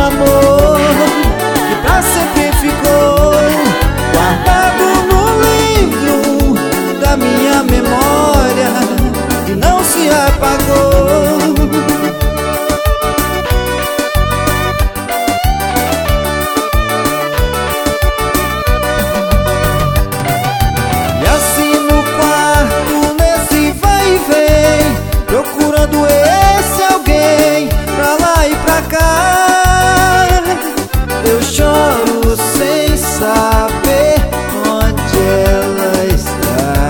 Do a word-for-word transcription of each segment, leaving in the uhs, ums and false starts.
amor que pra sempre ficou guardado no livro da minha memória e não se apagou. E assim no quarto, nesse vai e vem, procurando esse alguém pra lá e pra cá, eu choro sem saber onde ela está.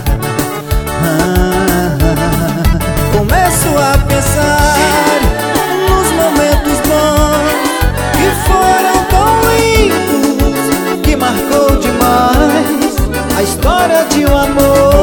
ah, Começo a pensar nos momentos bons que foram tão lindos, que marcou demais a história de um amor